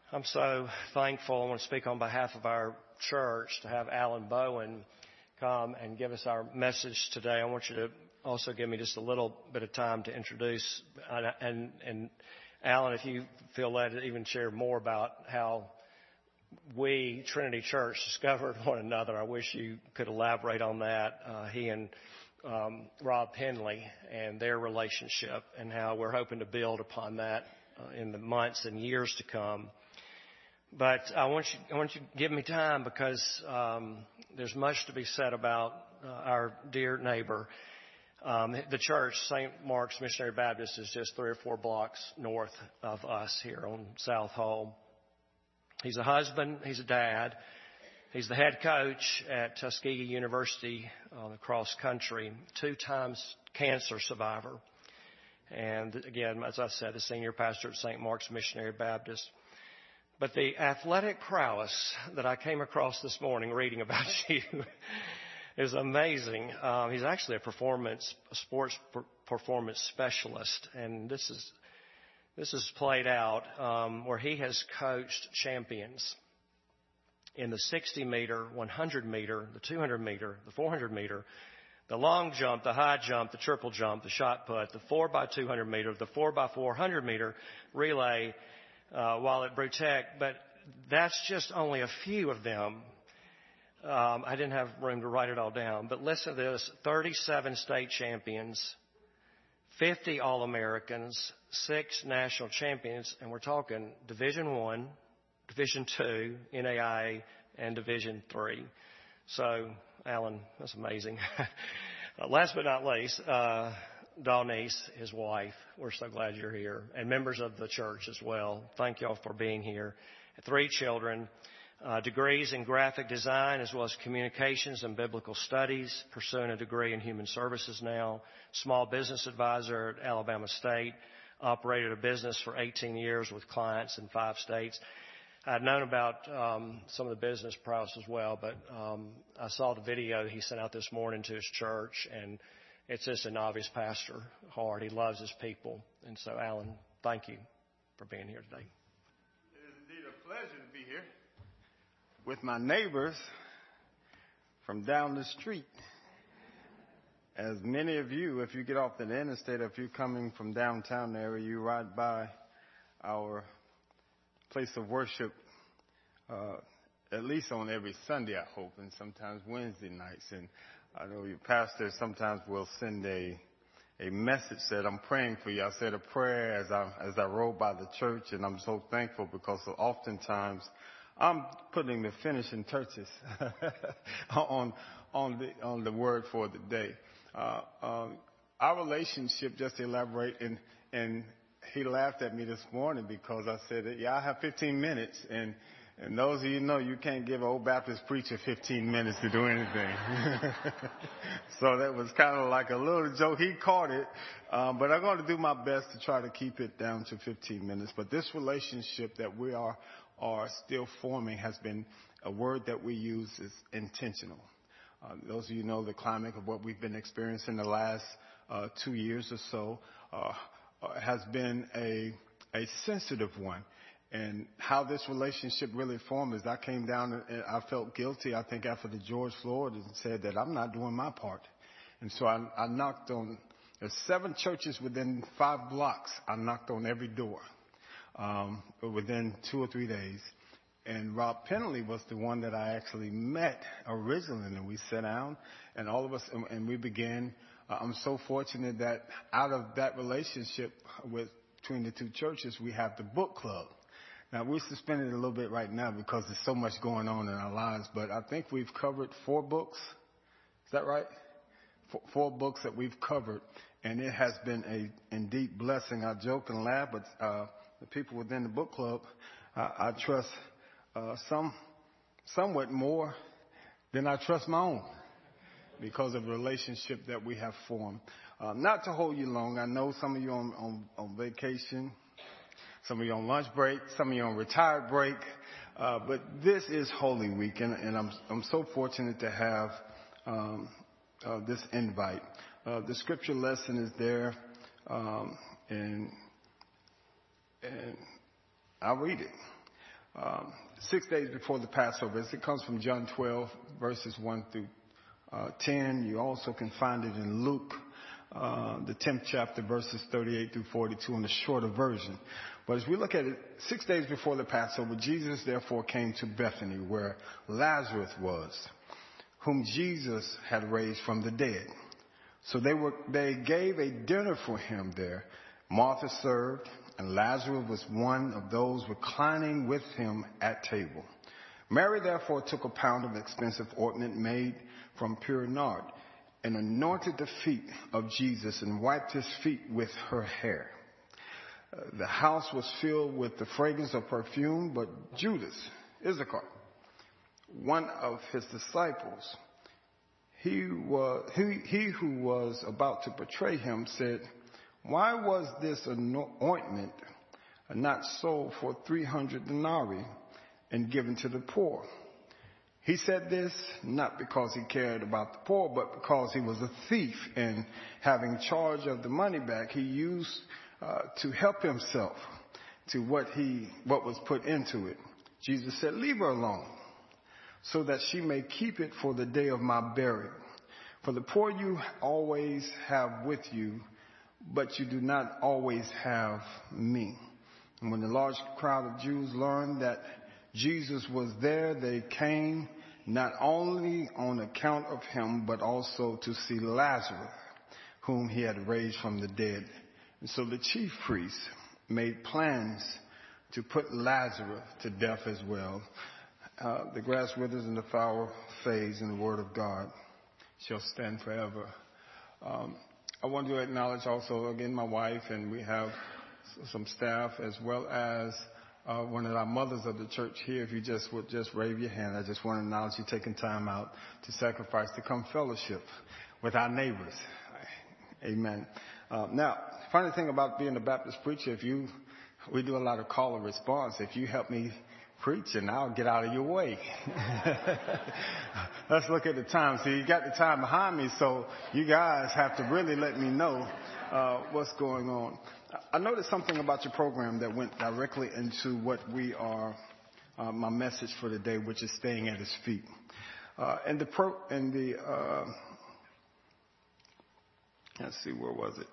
I'm so thankful. I want to speak on behalf of our church to have Alan Bowen come and give us our message today. I want you to also give me just a little bit of time to introduce. And Alan, if you feel led to even share more about how we, Trinity Church, discovered one another, I wish you could elaborate on that. He and Rob Penley and their relationship and how we're hoping to build upon that in the months and years to come. But I want you to give me time because there's much to be said about our dear neighbor. The church, St. Mark's Missionary Baptist, is just 3 or 4 blocks north of us here on South Hall. He's a husband. He's a dad. He's the head coach at Tuskegee University on the cross country, 2 times cancer survivor. And again, as I said, the senior pastor at St. Mark's Missionary Baptist. But the athletic prowess that I came across this morning reading about you is amazing. He's actually a sports performance specialist, and this is played out where he has coached champions in the 60-meter, 100-meter, the 200-meter, the 400-meter, the long jump, the high jump, the triple jump, the shot put, the 4x200-meter, the 4x400-meter relay, while at Brutech, but that's just only a few of them. I didn't have room to write it all down, but listen to this: 37 state champions, 50 All-Americans, 6 national champions, and we're talking Division I, Division II, NAIA, and Division III. So, Alan, that's amazing. Last but not least, Dawnese, his wife. We're so glad you're here. And members of the church as well. Thank y'all for being here. 3 children, degrees in graphic design as well as communications and biblical studies, pursuing a degree in human services now. Small business advisor at Alabama State. Operated a business for 18 years with clients in 5 states. I'd known about some of the business prowess as well, but I saw the video he sent out this morning to his church, and it's just an obvious pastor heart. He loves his people. And so, Alan, thank you for being here today. It is indeed a pleasure to be here with my neighbors from down the street. As many of you, if you get off the interstate, if you're coming from downtown area, you ride by our place of worship at least on every Sunday, I hope, and sometimes Wednesday nights. And I know your pastor sometimes will send a message that I'm praying for you. I said a prayer as I rode by the church, and I'm so thankful because oftentimes I'm putting the finishing touches on the word for the day. Our relationship, just to elaborate, and he laughed at me this morning because I said, yeah, I have 15 minutes, and those of you know you can't give an old Baptist preacher 15 minutes to do anything. So that was kind of like a little joke. He caught it, but I'm going to do my best to try to keep it down to 15 minutes. But this relationship that we are still forming has been a word that we use is intentional. Those of you know the climate of what we've been experiencing the last 2 years or so has been a sensitive one. And how this relationship really formed is I came down and I felt guilty, I think, after the George Floyd, and said that I'm not doing my part. And so I knocked on, there's 7 churches within 5 blocks. I knocked on every door within 2 or 3 days. And Rob Penley was the one that I actually met originally. And we sat down and all of us, and we began. I'm so fortunate that out of that relationship between the 2 churches, we have the book club. Now, we're suspended a little bit right now because there's so much going on in our lives, but I think we've covered 4 books. Is that right? 4 books that we've covered, and it has been a indeed blessing. I joke and laugh, but the people within the book club, I trust somewhat more than I trust my own because of the relationship that we have formed. Not to hold you long, I know some of you on vacation. Some of you on lunch break, some of you on retired break, but this is Holy Week, and I'm so fortunate to have this invite. The scripture lesson is there, and I'll read it. 6 days before the Passover. It comes from John 12, verses 1 through 10. You also can find it in Luke, the 10th chapter, verses 38 through 42 in the shorter version. But as we look at it, 6 days before the Passover, Jesus therefore came to Bethany, where Lazarus was, whom Jesus had raised from the dead. So they gave a dinner for him there. Martha served, and Lazarus was one of those reclining with him at table. Mary therefore took a pound of expensive ointment made from pure nard, and anointed the feet of Jesus and wiped his feet with her hair. The house was filled with the fragrance of perfume, but Judas Iscariot, one of his disciples, he who was about to betray him, said, "Why was this ointment not sold for 300 denarii and given to the poor?" He said this not because he cared about the poor, but because he was a thief, and having charge of the money back, he used to help himself to what was put into it. Jesus said, "Leave her alone, so that she may keep it for the day of my burial. For the poor you always have with you, but you do not always have me." And when the large crowd of Jews learned that Jesus was there, they came not only on account of him, but also to see Lazarus, whom he had raised from the dead. And so the chief priests made plans to put Lazarus to death as well. The grass withers and the flower fades, and the word of God shall stand forever. I want to acknowledge also, again, my wife, and we have some staff, as well as one of our mothers of the church here. If you would just wave your hand, I just want to acknowledge you taking time out to sacrifice to come fellowship with our neighbors. Amen. Now, funny thing about being a Baptist preacher, we do a lot of call and response. If you help me preach, and I'll get out of your way. Let's look at the time. See, you got the time behind me, so you guys have to really let me know what's going on. I noticed something about your program that went directly into what my message for today, which is staying at his feet. Let's see, where was it?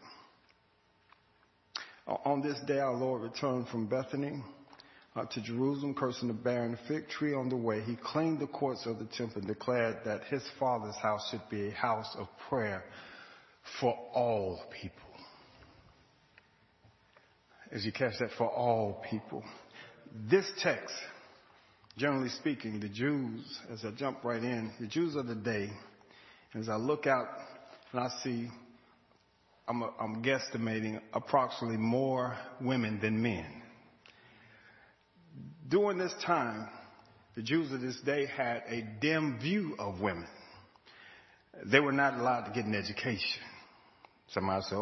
On this day, our Lord returned from Bethany to Jerusalem, cursing the barren fig tree on the way. He cleaned the courts of the temple and declared that his Father's house should be a house of prayer for all people. As you catch that, for all people. This text, generally speaking, the Jews, as I jump right in, the Jews of the day, as I look out and I see, I'm guesstimating approximately more women than men. During this time, the Jews of this day had a dim view of women. They were not allowed to get an education. Somebody said,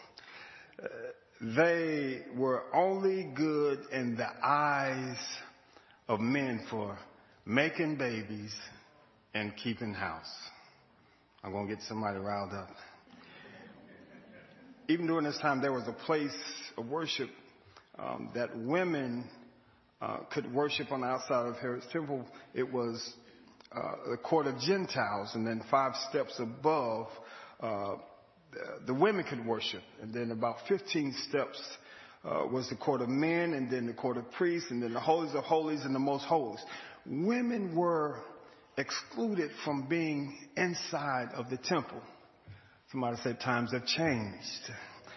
they were only good in the eyes of men for making babies and keeping house. I'm going to get somebody riled up. Even during this time, there was a place of worship that women could worship on the outside of Herod's temple. It was the court of Gentiles, and then 5 steps above, the women could worship. And then about 15 steps was the court of men, and then the court of priests, and then the holies of holies and the most holies. Women were excluded from being inside of the temple. Somebody said times have changed.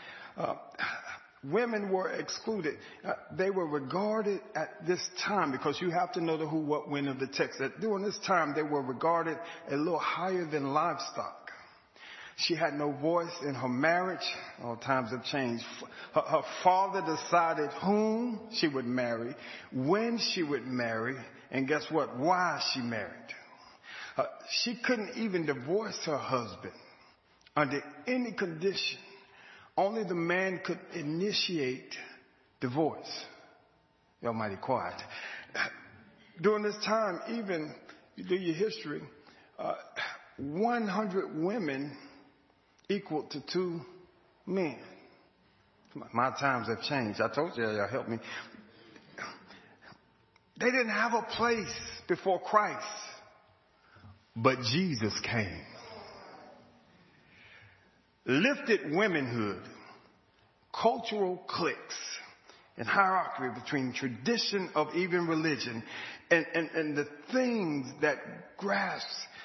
Women were excluded. They were regarded at this time, because you have to know the who, what, when of the text, that during this time they were regarded a little higher than livestock. She had no voice in her marriage. All times have changed. Her father decided whom she would marry, when she would marry, and guess what? Why she married. She couldn't even divorce her husband under any condition. Only the man could initiate divorce. Y'all mighty quiet. During this time, even you do your history, 100 women equal to 2 men. My times have changed. I told you, y'all help me. They didn't have a place before Christ, but Jesus came. Lifted womanhood, cultural cliques, and hierarchy between tradition of even religion and the things that grasp,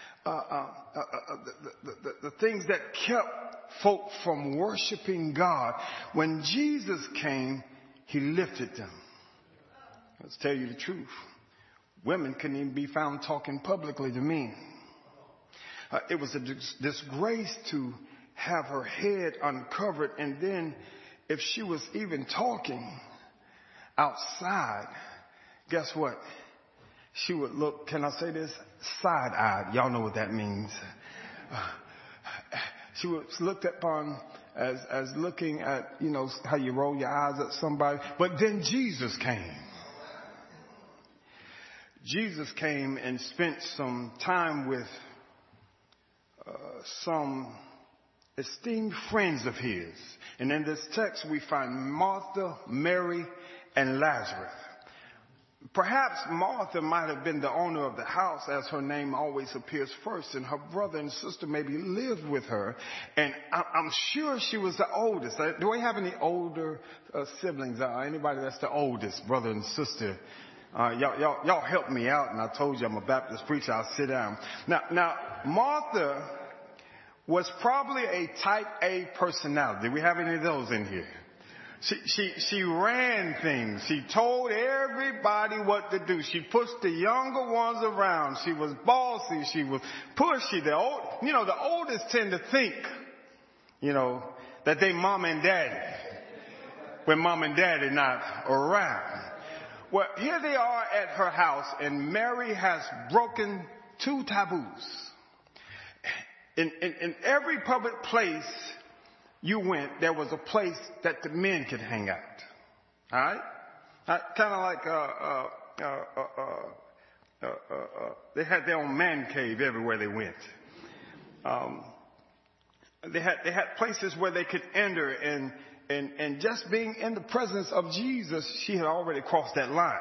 the things that kept folk from worshiping God. When Jesus came, he lifted them. Let's tell you the truth. Women couldn't even be found talking publicly to men. It was a disgrace to have her head uncovered, and then if she was even talking outside, guess what? She would look, can I say this? Side-eyed. Y'all know what that means. She was looked upon as looking at, you know, how you roll your eyes at somebody. But then Jesus came. Jesus came and spent some time with some esteemed friends of his. And in this text we find Martha, Mary, and Lazarus. Perhaps Martha might have been the owner of the house, as her name always appears first, and her brother and sister maybe lived with her. And I'm sure she was the oldest. Do we have any older siblings? Anybody that's the oldest, brother and sister? Y'all help me out, and I told you I'm a Baptist preacher. I'll sit down. Now, Martha was probably a type A personality. Do we have any of those in here? She ran things. She told everybody what to do. She pushed the younger ones around. She was bossy. She was pushy. The oldest tend to think, that they mom and daddy when mom and daddy not around. Well, here they are at her house, and Mary has broken 2 taboos. In every public place you went, there was a place that the men could hang out. All right? Kind of like they had their own man cave everywhere they went. They had places where they could enter, and just being in the presence of Jesus, she had already crossed that line.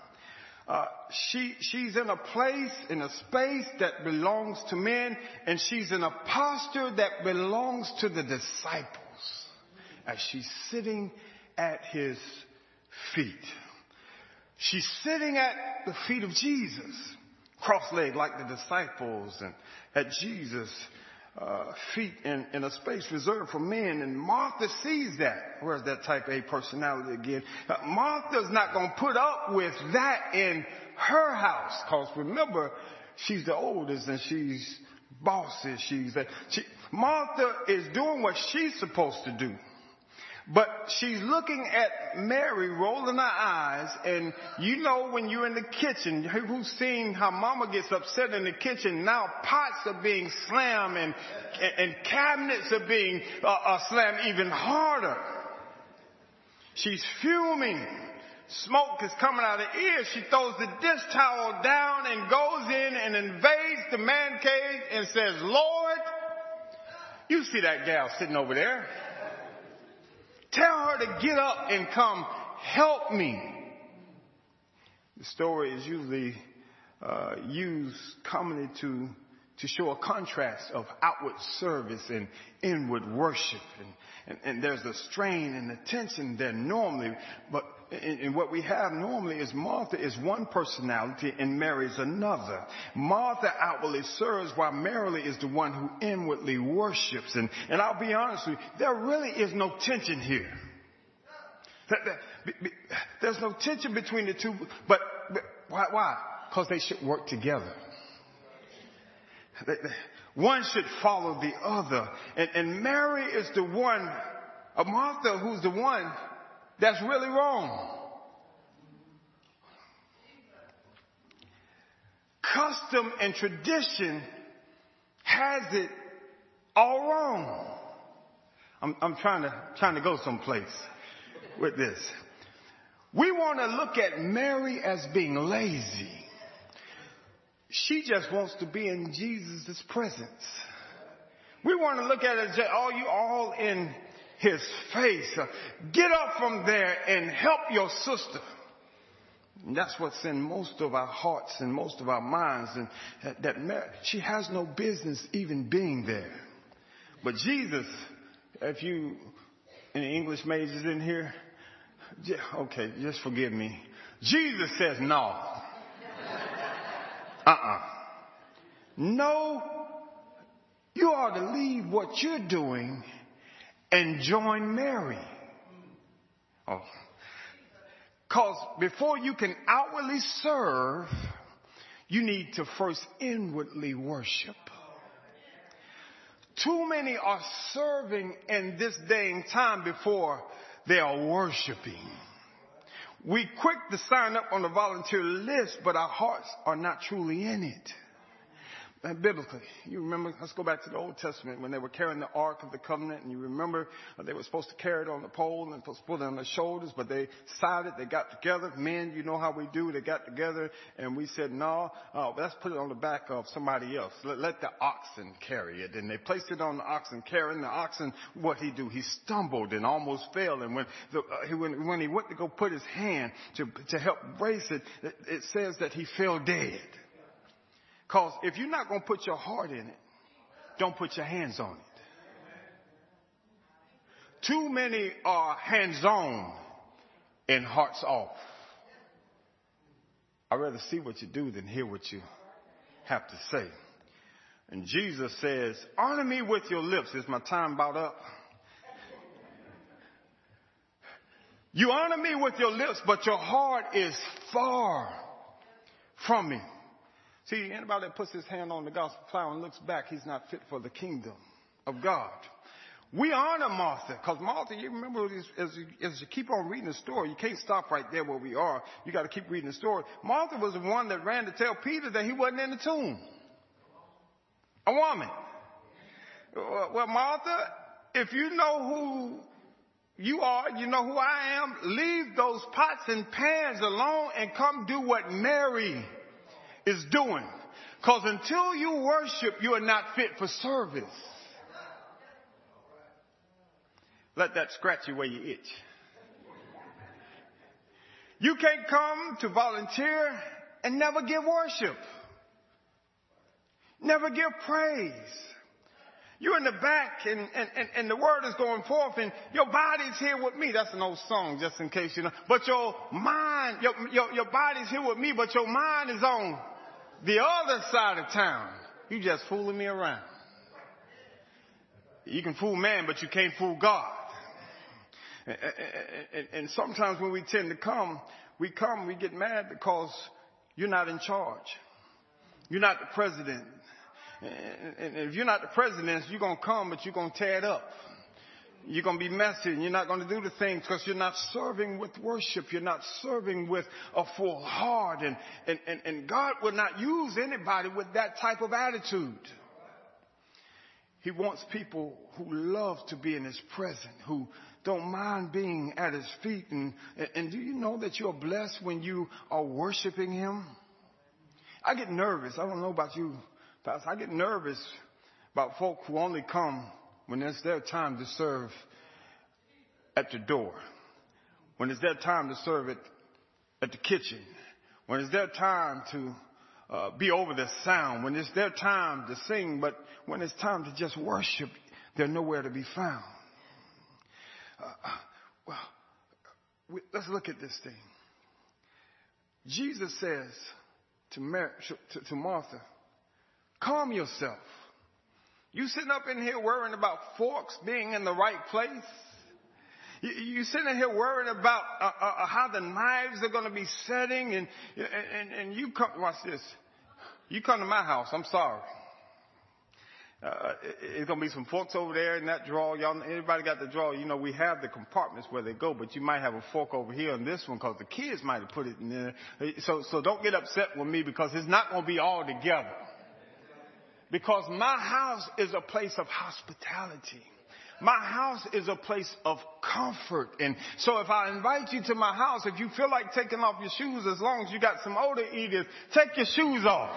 She's in a place, in a space that belongs to men, and she's in a posture that belongs to the disciples as she's sitting at his feet. She's sitting at the feet of Jesus, cross-legged like the disciples, and at Jesus' feet in a space reserved for men. And Martha sees that. Where's that type A personality again? Martha's not going to put up with that in her house, because remember, she's the oldest and she's bossy. Martha is doing what she's supposed to do. But she's looking at Mary, rolling her eyes, and when you're in the kitchen, who's seen how mama gets upset in the kitchen? Now pots are being slammed and cabinets are being slammed even harder. She's fuming. Smoke is coming out of her ears. She throws the dish towel down and goes in and invades the man cave and says, "Lord, you see that gal sitting over there? Tell her to get up and come help me." The story is usually used commonly to show a contrast of outward service and inward worship. And there's a strain and a tension there normally. But in what we have normally is Martha is one personality and Mary's another. Martha outwardly serves while Mary is the one who inwardly worships. And I'll be honest with you, there really is no tension here. There's no tension between the two. But why? Because they should work together. One should follow the other. And Mary is the one, Martha, who's the one that's really wrong. Custom and tradition has it all wrong. I'm trying to go someplace with this. We want to look at Mary as being lazy. She just wants to be in Jesus' presence. We want to look at it as, you all in his face. Get up from there and help your sister. And that's what's in most of our hearts and most of our minds. And that Mary, she has no business even being there. But Jesus, if you, any English majors in here, okay, just forgive me. Jesus says no. No, you ought to leave what you're doing and join Mary. Oh. Because before you can outwardly serve, you need to first inwardly worship. Too many are serving in this day and time before they are worshiping. We quick to sign up on the volunteer list, but our hearts are not truly in it. And biblically, you remember, let's go back to the Old Testament when they were carrying the Ark of the Covenant, and you remember they were supposed to carry it on the pole and supposed to put it on their shoulders, but they decided, they got together. Men, you know how we do. They got together, and we said, no, let's put it on the back of somebody else. Let the oxen carry it. And they placed it on the oxen carrying. The oxen, what he do? He stumbled and almost fell. And when he went to go put his hand to help brace it, it says that he fell dead. Because if you're not going to put your heart in it, don't put your hands on it. Too many are hands-on and hearts off. I'd rather see what you do than hear what you have to say. And Jesus says, honor me with your lips. Is my time about up? You honor me with your lips, but your heart is far from me. See, anybody that puts his hand on the gospel plow and looks back, he's not fit for the kingdom of God. We honor Martha, because Martha, you remember, as you keep on reading the story, you can't stop right there where we are. You got to keep reading the story. Martha was the one that ran to tell Peter that he wasn't in the tomb. A woman. Well, Martha, if you know who you are, you know who I am, leave those pots and pans alone and come do what Mary is doing. Because until you worship, you are not fit for service. Let that scratch you where you itch. You can't come to volunteer and never give worship. Never give praise. You're in the back and the word is going forth and your body's here with me. That's an old song, just in case you know. But your mind, your body's here with me, but your mind is on the other side of town. You just fooling me around. You can fool man, but you can't fool God. And sometimes when we tend to come, we get mad because you're not in charge. You're not the president. And if you're not the president, you're going to come, but you're going to tear it up. You're going to be messy, and you're not going to do the things because you're not serving with worship. You're not serving with a full heart. And God will not use anybody with that type of attitude. He wants people who love to be in His presence, who don't mind being at His feet. And do you know that you're blessed when you are worshiping Him? I get nervous. I don't know about you, Pastor. I get nervous about folk who only come when it's their time to serve at the door, when it's their time to serve at the kitchen, when it's their time to be over the sound, when it's their time to sing, but when it's time to just worship, they're nowhere to be found. Let's look at this thing. Jesus says to Martha, calm yourself. You sitting up in here worrying about forks being in the right place? You sitting here worrying about how the knives are going to be setting, and you come. Watch this. You come to my house. I'm sorry. It's going to be some forks over there in that drawer. Y'all, anybody got the drawer? You know, we have the compartments where they go, but you might have a fork over here on this one because the kids might have put it in there. So don't get upset with me because it's not going to be all together. Because my house is a place of hospitality. My house is a place of comfort. And so if I invite you to my house, if you feel like taking off your shoes, as long as you got some odor eaters, take your shoes off.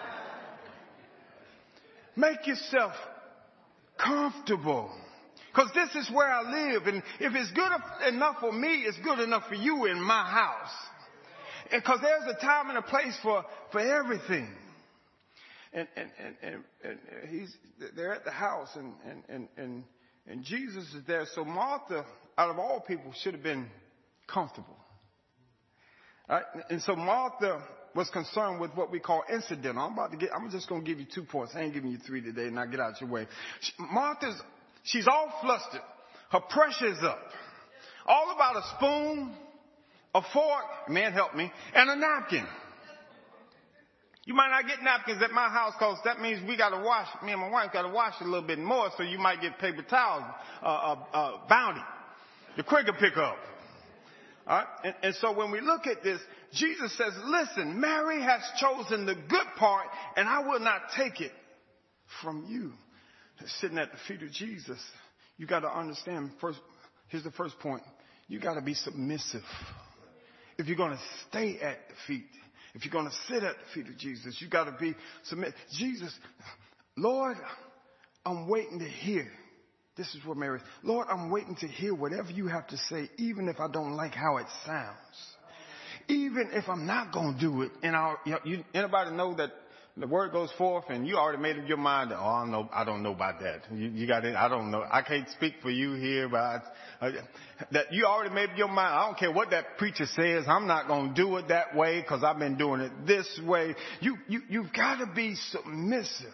Make yourself comfortable. Because this is where I live. And if it's good enough for me, it's good enough for you in my house. Because there's a time and a place for everything. And they're at the house, and Jesus is there. So Martha, out of all people, should have been comfortable. Right? And so Martha was concerned with what we call incidental. I'm just going to give you 2 points. I ain't giving you 3 today, and I'll get out your way. She's all flustered. Her pressure's up. All about a spoon, a fork, man help me, and a napkin. You might not get napkins at my house because that means me and my wife got to wash a little bit more, so you might get paper towels, bounty, the Kroger pickup. All right? And so when we look at this, Jesus says, listen, Mary has chosen the good part, and I will not take it from you. Sitting at the feet of Jesus, you got to understand, first, here's the first point. You got to be submissive. If you're going to stay at the feet, if you're going to sit at the feet of Jesus, you got to be submissive. Jesus, Lord, I'm waiting to hear. This is what Mary is. Lord, I'm waiting to hear whatever you have to say, even if I don't like how it sounds. Even if I'm not going to do it. And anybody know that the word goes forth and you already made up your mind that, I don't know about that. You got it. I don't know. I can't speak for you here, but that you already made up your mind. I don't care what that preacher says. I'm not going to do it that way because I've been doing it this way. You've got to be submissive.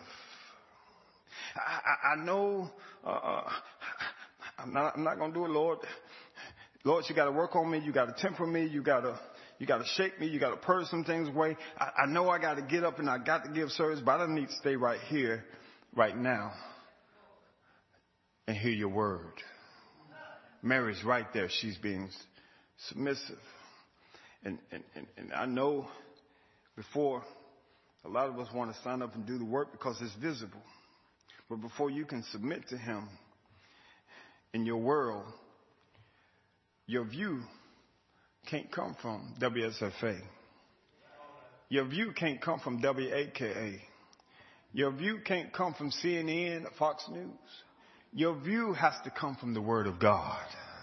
I know, I'm not going to do it, Lord. Lord, you got to work on me. You got to temper me. You got to shake me. You got to purge some things away. I know I got to get up and I got to give service, but I don't need to stay right here, right now, and hear your word. Mary's right there. She's being submissive. And I know before a lot of us want to sign up and do the work because it's visible. But before you can submit to him in your world, your view can't come from WSFA. Your view can't come from WAKA. Your view can't come from CNN or Fox News. Your view has to come from the Word of God.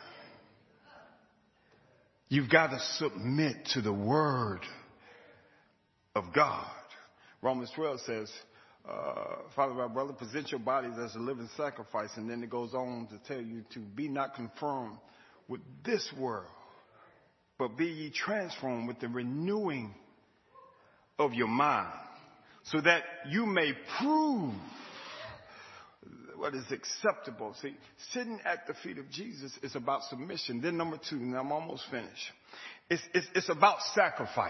You've got to submit to the Word of God. Romans 12 says, Father, my brother, present your bodies as a living sacrifice. And then it goes on to tell you to be not conformed with this world, but be ye transformed with the renewing of your mind, so that you may prove what is acceptable. See, sitting at the feet of Jesus is about submission. Then number 2, and I'm almost finished. It's about sacrifice.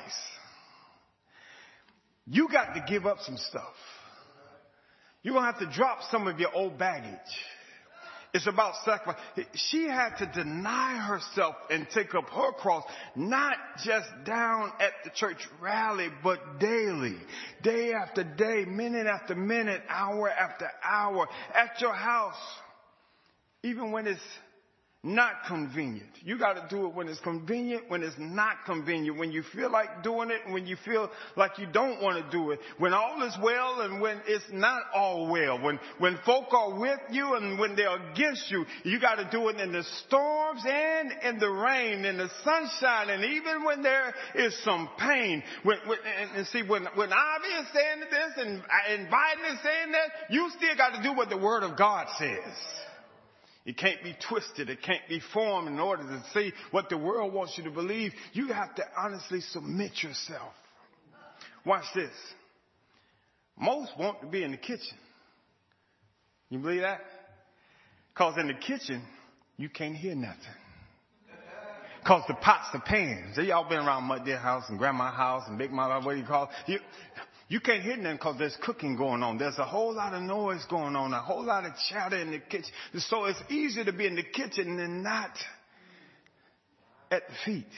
You got to give up some stuff. You're going to have to drop some of your old baggage. It's about sacrifice. She had to deny herself and take up her cross, not just down at the church rally, but daily, day after day, minute after minute, hour after hour, at your house, even when it's not convenient. You got to do it when it's convenient, when it's not convenient, when you feel like doing it, and when you feel like you don't want to do it, when all is well and when it's not all well, when folk are with you and when they're against you. You got to do it in the storms and in the rain, in the sunshine, and even when there is some pain. When Ivy is saying this and Biden is saying that, you still got to do what the Word of God says. It can't be twisted. It can't be formed in order to see what the world wants you to believe. You have to honestly submit yourself. Watch this. Most want to be in the kitchen. You believe that? Because in the kitchen, you can't hear nothing. Because the pots, the pans. Y'all been around my dear house and grandma's house and big mama, what do you call it? You can't hear nothing because there's cooking going on. There's a whole lot of noise going on, a whole lot of chatter in the kitchen. So it's easier to be in the kitchen than not at the feet.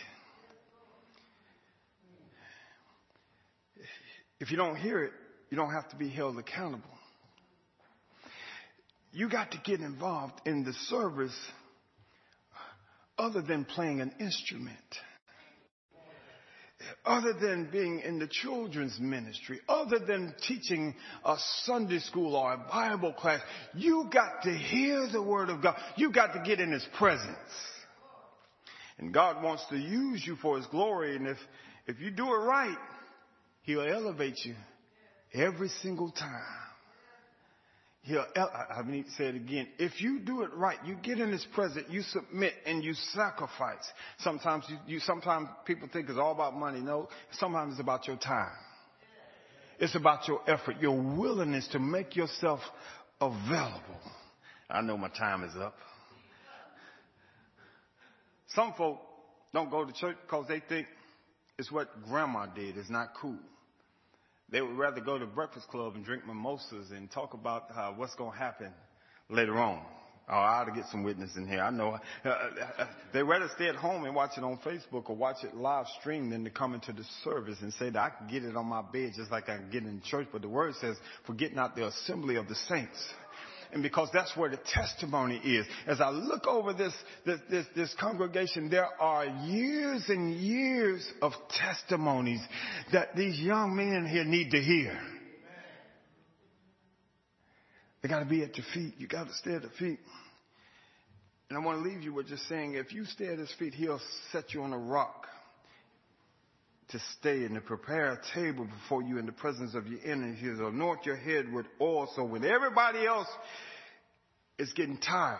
If you don't hear it, you don't have to be held accountable. You got to get involved in the service other than playing an instrument. Other than being in the children's ministry, other than teaching a Sunday school or a Bible class, you got to hear the Word of God. You got to get in His presence. And God wants to use you for His glory. And If you do it right, he'll elevate you every single time. I need to say it again. If you do it right, you get in his presence, you submit and you sacrifice. Sometimes sometimes people think it's all about money. No, sometimes it's about your time. It's about your effort, your willingness to make yourself available. I know my time is up. Some folk don't go to church because they think it's what grandma did. It's not cool. They would rather go to Breakfast Club and drink mimosas and talk about what's going to happen later on. Oh, I ought to get some witness in here. I know. They'd rather stay at home and watch it on Facebook or watch it live stream than to come into the service and say that I can get it on my bed just like I can get it in church. But the word says, forget not the assembly of the saints. And because that's where the testimony is. As I look over this congregation, there are years and years of testimonies that these young men here need to hear. They got to be at your feet. You got to stay at the feet. And I want to leave you with just saying, if you stay at his feet, he'll set you on a rock to stay and to prepare a table before you in the presence of your enemies. He'll anoint your head with oil. So when everybody else is getting tired,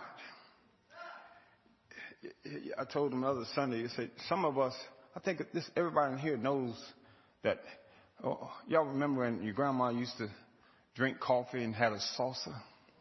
I told them the other Sunday, you said, some of us, I think everybody in here knows that. Oh, y'all remember when your grandma used to drink coffee and had a saucer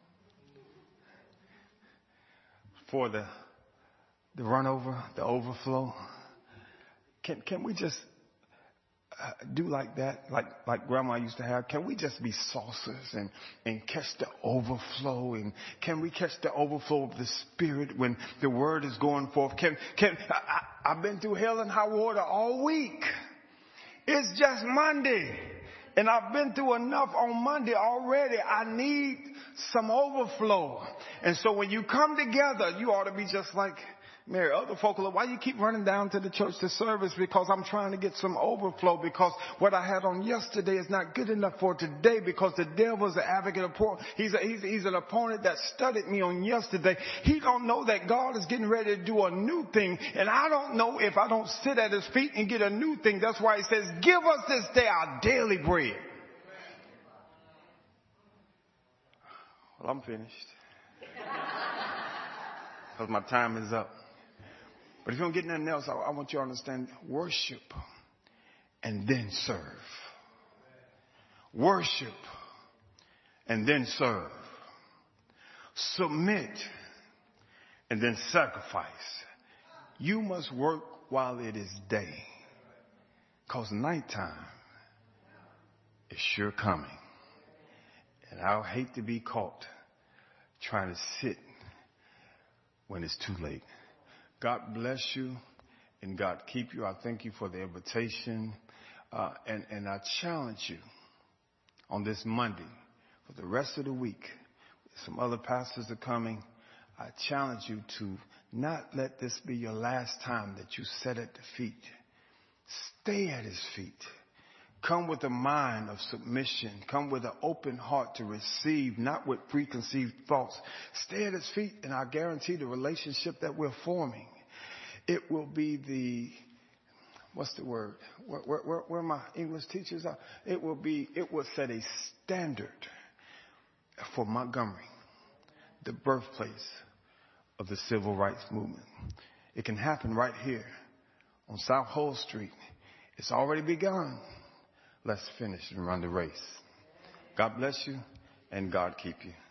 for the runover, the overflow? Can we just do like that, like grandma used to have? Can we just be saucers and catch the overflow? And can we catch the overflow of the Spirit when the word is going forth? I've been through hell and high water all week. It's just Monday. And I've been through enough on Monday already. I need some overflow. And so when you come together, you ought to be just like Mary. Other folk are like, why you keep running down to the church to service? Because I'm trying to get some overflow, because what I had on yesterday is not good enough for today, because the devil's an advocate opponent. He's an opponent that studied me on yesterday. He don't know that God is getting ready to do a new thing. And I don't know if I don't sit at his feet and get a new thing. That's why he says, give us this day our daily bread. Well, I'm finished. Because my time is up. But if you don't get nothing else, I want you to understand, worship and then serve. Worship and then serve. Submit and then sacrifice. You must work while it is day, because nighttime is sure coming. And I'll hate to be caught trying to sit when it's too late. God bless you and God keep you. I thank you for the invitation. And I challenge you on this Monday for the rest of the week. Some other pastors are coming. I challenge you to not let this be your last time that you sit at the feet. Stay at his feet. Come with a mind of submission. Come with an open heart to receive, not with preconceived thoughts. Stay at his feet, and I guarantee the relationship that we're forming, it will be what's the word? Where my English teachers are? It will set a standard for Montgomery, the birthplace of the civil rights movement. It can happen right here on South Hull Street. It's already begun. Let's finish and run the race. God bless you and God keep you.